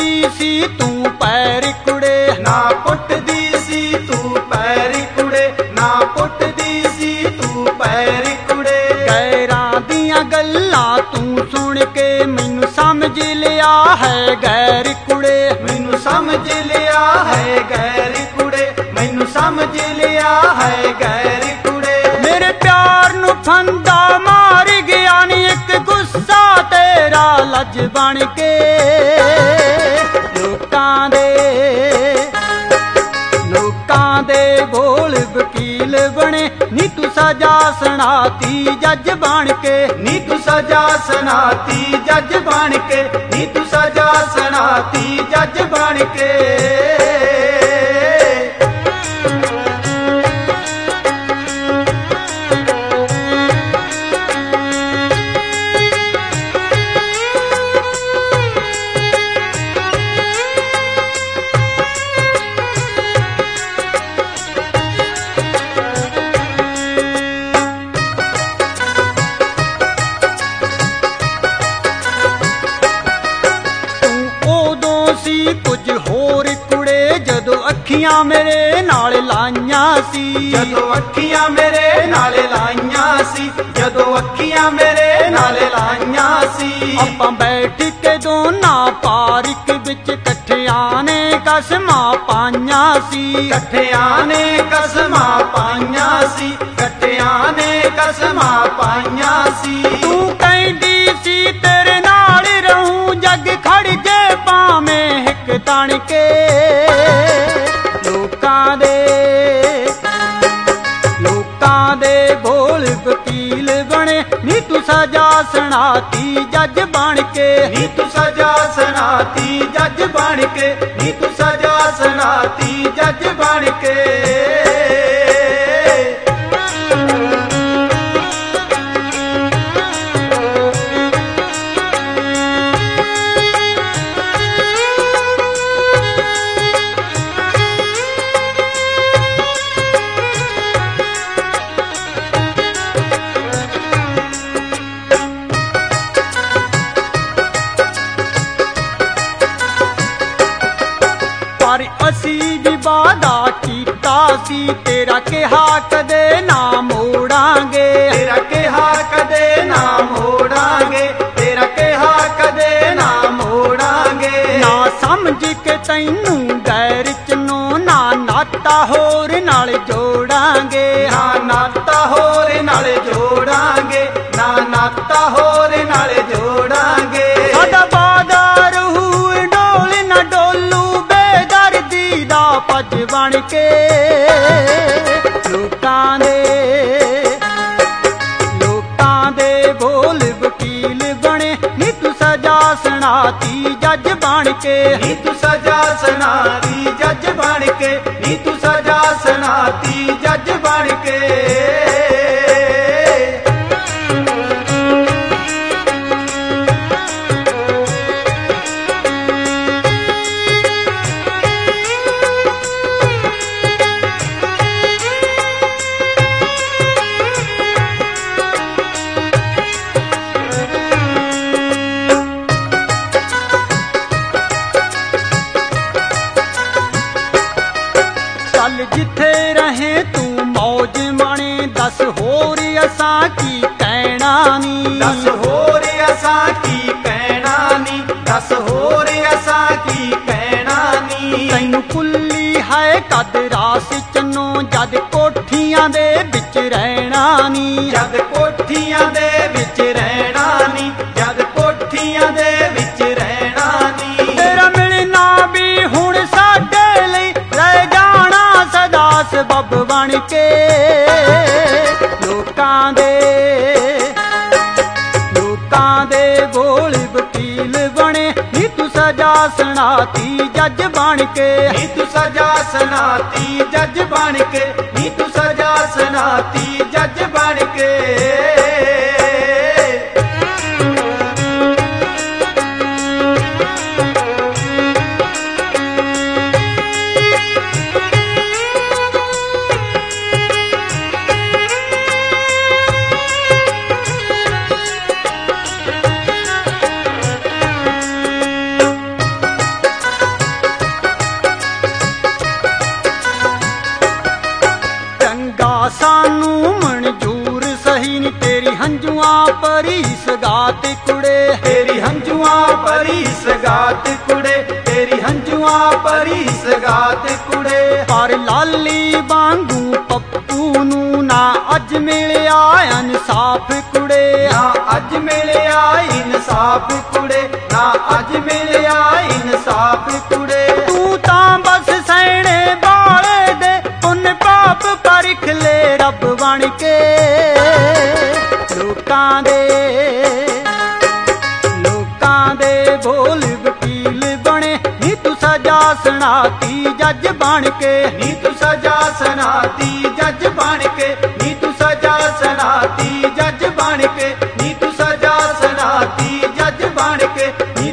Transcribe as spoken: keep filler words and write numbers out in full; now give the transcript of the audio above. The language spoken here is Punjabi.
ਪੁੱਟਦੀ ਸੀ ਤੂੰ ਪੈਰ ਕੁੜੇ, ਨਾ ਪੁੱਟਦੀ ਸੀ ਤੂੰ ਪੈਰ ਕੁੜੇ, ਨਾ ਪੁੱਟਦੀ ਸੀ ਤੂੰ ਪੈਰ ਕੁੜੇ। ਗੈਰਾਂ ਦੀਆਂ ਗੱਲਾਂ ਤੂੰ ਸੁਣ ਕੇ ਮੈਨੂੰ ਸਮਝ ਲਿਆ ਹੈ ਗੈਰ ਕੁੜੇ, ਮੈਨੂੰ ਸਮਝ ਲਿਆ ਹੈ ਗੈਰ ਕੁੜੇ, ਮੈਨੂੰ ਸਮਝ ਲਿਆ ਹੈ ਗੈਰ ਕੁੜੇ। ਮੇਰੇ ਪਿਆਰ ਨੂੰ ਫੰਦਾ ਮਾਰ ਗਿਆ ਨੀ ਇੱਕ ਗੁੱਸਾ ਤੇਰਾ ਲੱਜ ਬਣ ਕੇ। ਲੋਕਾਂ ਦੇ ਲੋਕਾਂ ਦੇ ਬੋਲ ਵਕੀਲ ਬਣੇ ਨੀ ਤੂੰ ਸਜ਼ਾ ਸੁਣਾਤੀ ਜੱਜ ਬਣ ਕੇ, ਨੀ ਤੂੰ ਸਜ਼ਾ ਸੁਣਾਤੀ ਜੱਜ ਬਣ ਕੇ, ਨੀ ਤੂੰ ਸਜ਼ਾ ਸੁਣਾਤੀ ਜੱਜ ਬਣ ਕੇ। ਕੁਝ ਹੋਰ ਕੁੜੇ ਜਦੋਂ ਅੱਖੀਆਂ ਮੇਰੇ ਨਾਲ ਲਾਈਆਂ ਸੀ, ਜਦੋਂ ਅੱਖੀਆਂ ਮੇਰੇ ਨਾਲ ਲਾਈਆਂ ਸੀ, ਜਦੋਂ ਅੱਖੀਆਂ ਮੇਰੇ ਨਾਲ ਲਾਈਆਂ ਸੀ। ਆਪਾਂ ਬੈਠ ਕੇ ਦੋਨਾਂ ਪਾਰਕ ਵਿੱਚ ਇਕੱਠਿਆਂ ਨੇ ਕਸਮਾਂ ਪਾਈਆਂ ਸੀ, ਇਕੱਠਿਆਂ ਨੇ ਕਸਮਾਂ ਪਾਈਆਂ ਸੀ, ਇਕੱਠਿਆਂ ਨੇ ਕਸਮਾਂ ਪਾਈਆਂ ਸੀ। ਤੂੰ ਕਹਿੰਦੀ ਸੀ ਤੇਰੇ ਨਾਲ ਰਹੂੰ ਜੱਗ ਖੜ ਜੇ ਭਾਵੇਂ ਹਿੱਕ ਤਣ ਕੇ। ਲੋਕਾਂ ਦੇ ਲੋਕਾਂ ਦੇ ਬੋਲ ਵਕੀਲ ਬਣੇ ਨੀ ਤੂੰ ਸਜ਼ਾ ਸੁਣਾਤੀ ਜੱਜ ਬਣ ਕੇ, ਨੀ ਤੂੰ ਸਜ਼ਾ ਸੁਣਾਤੀ ਜੱਜ ਬਣ ਕੇ, ਨੀ ਤੂੰ ਸਜ਼ਾ ਸੁਣਾਤੀ ਜੱਜ ਬਣ ਕੇ। ਪਰ ਅਸੀਂ ਵੀ ਵਾਅਦਾ ਕੀਤਾ ਸੀ ਤੇਰਾ ਕਿਹਾ ਕਦੇ ਨਾ ਮੋੜਾਂਗੇ, ਤੇਰਾ ਕਿਹਾ ਕਦੇ ਨਾ ਮੋੜਾਂਗੇ, ਤੇਰਾ ਕਿਹਾ ਕਦੇ ਨਾ ਮੋੜਾਂਗੇ। ਨਾ ਸਮਝ ਕੇ ਤੈਨੂੰ ਗੈਰ ਚਨੋ ਨਾ ਨਾਤਾ ਹੋਰ ਨਾਲ ਜੋੜਾਂਗੇ, ਨਾ ਨਾਤਾ ਹੋਰ ਨਾਲ ਜੋੜਾਂਗੇ, ਨਾ ਨਾਤਾ ਹੋਰ ਨਾਲ ਜੋੜਾਂਗੇ। ਸਾਡਾ ਵਾਅਦਾ ਰਹੂ ਡੋਲ ਨਾ ਡੋਲੂ ਬੇਦਰਦੀ ਦਾ ਪੱਜ ਬਣ ਕੇ। ਲੋਕਾਂ ਦੇ ਲੋਕਾਂ ਦੇ ਬੋਲ ਵਕੀਲ ਬਣੇ ਨੀ ਤੂੰ ਸਜ਼ਾ ਸੁਣਾਤੀ ਜੱਜ ਬਣ ਕੇ, ਨੀ ਤੂੰ ਸਜ਼ਾ ਸੁਣਾਤੀ ਜੱਜ ਬਣ ਕੇ, ਨੀ ਤੂੰ ਸਜ਼ਾ ਸੁਣਾਤੀ ਜੱਜ ਬਣ ਕੇ। ਚੱਲ ਜਿੱਥੇ ਰਹੇ ਤੂੰ ਮੌਜ ਮਾਣੇ ਦੱਸ ਹੋਰ ਅਸਾਂ ਕੀ ਕਹਿਣਾ ਨੀ, ਦੱਸ ਹੋਰ ਅਸਾਂ ਕੀ ਕਹਿਣਾ ਨੀ, ਦੱਸ ਹੋਰ ਅਸਾਂ ਕੀ ਕਹਿਣਾ ਨੀ। ਤੈਨੂੰ ਕੁੱਲੀ ਹੈ ਕਦ ਰਾਸ ਚਨੋ ਜਦ ਕੋਠੀਆਂ ਦੇ ਵਿੱਚ ਰਹਿਣਾ ਨੀ, ਜਦ ਕੋਠੀਆਂ ਦੇ ਵਿੱਚ ਰਹਿਣਾ ਨੀ, ਜਦ ਕੋਠੀਆਂ ਦੇ ਵਿੱਚ ਰਹਿਣਾ ਨੀ। ਤੇਰਾ ਮਿਲਣਾ ਵੀ ਹੁਣ ਸਾਡੇ ਲਈ ਰਹਿ ਜਾਣਾ ਸਦਾ ਸਬੱਬ ਬਣ ਕੇ। ਲੋਕਾਂ ਦੇ ਲੋਕਾਂ ਦੇ ਬੋਲ ਵਕੀਲ ਬਣੇ ਨੀ ਤੂੰ ਸਜ਼ਾ ਸੁਣਾਤੀ ਜੱਜ ਬਣ ਕੇ, ਨੀ ਤੂੰ ਸਜ਼ਾ ਸੁਣਾਤੀ ਜੱਜ ਬਣ ਕੇ, ਨੀ ਤੂੰ ਸਜ਼ਾ ਸੁਣਾਤੀ ਜੱਜ ਬਣ ਕੇ। ਸਗਾਤ ਕੁੜੇ। ਤੇਰੀ ਹੰਝੂਆਂ ਭਰੀ ਸਗਾਤ ਕੁੜੇ, ਤੇਰੀ ਹੰਝੂਆਂ ਭਰੀ ਸਗਾਤ ਕੁੜੇ। ਪਰ ਲਾਲੀ ਵਾਂਗੂ ਪੱਪੂ ਨੂੰ ਨਾ ਅੱਜ ਮਿਲਿਆ ਇਨਸਾਫ ਕੁੜੇ। ਨਾ ਅੱਜ ਮਿਲਿਆ ਇਨਸਾਫ ਕੁੜੇ, ਨਾ ਅੱਜ ਮਿਲਿਆ ਇਨਸਾਫ ਕੁੜੇ। ਤੂੰ ਤਾਂ ਬਸ ਸੈਣੇ ਵਾਲੇ ਦੇ ਪੁੰਨ ਪਾਪ ਪਰਖ ਲੈ ਰੱਬ ਬਣ ਕੇ। ਲੋਕਾਂ ਦੇ ਲੋਕਾਂ ਦੇ ਬੋਲ ਵਕੀਲ ਬਣੇ ਨੀ ਤੂੰ ਸਜ਼ਾ ਸੁਣਾਤੀ ਜੱਜ ਬਣ ਕੇ। ਨੀ ਤੂੰ ਸਜ਼ਾ ਸੁਣਾਤੀ ਜੱਜ ਬਣ ਕੇ, ਨੀ ਤੂੰ ਸਜ਼ਾ ਸੁਣਾਤੀ ਜੱਜ ਬਣ ਕੇ, ਨੀ ਤੂੰ ਸਜ਼ਾ ਸੁਣਾਤੀ ਜੱਜ ਬਣ ਕੇ, ਨੀ